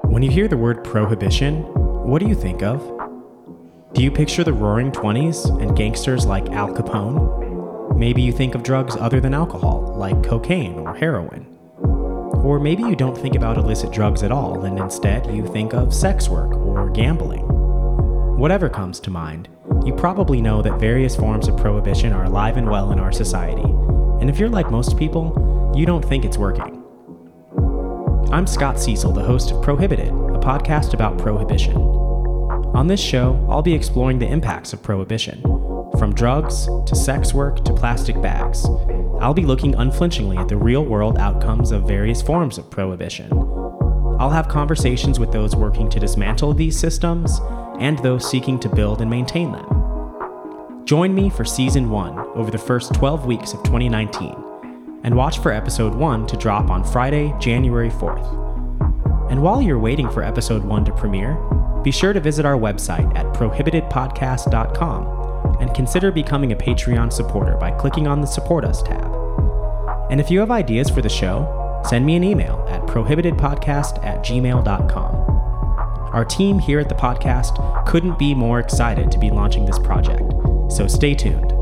When you hear the word prohibition, what do you think of? Do you picture the roaring 20s and gangsters like Al Capone? Maybe you think of drugs other than alcohol, like cocaine or heroin. Or maybe you don't think about illicit drugs at all, and instead you think of sex work or gambling. Whatever comes to mind, you probably know that various forms of prohibition are alive and well in our society. And if you're like most people, you don't think it's working. I'm Scott Cecil, the host of Prohibited, a podcast about prohibition. On this show, I'll be exploring the impacts of prohibition, from drugs to sex work to plastic bags. I'll be looking unflinchingly at the real-world outcomes of various forms of prohibition. I'll have conversations with those working to dismantle these systems and those seeking to build and maintain them. Join me for Season 1 over the first 12 weeks of 2019, and watch for Episode 1 to drop on Friday, January 4th. And while you're waiting for Episode 1 to premiere, be sure to visit our website at prohibitedpodcast.com and consider becoming a Patreon supporter by clicking on the Support Us tab. And if you have ideas for the show, send me an email at prohibitedpodcast@gmail.com. Our team here at the podcast couldn't be more excited to be launching this project, so stay tuned.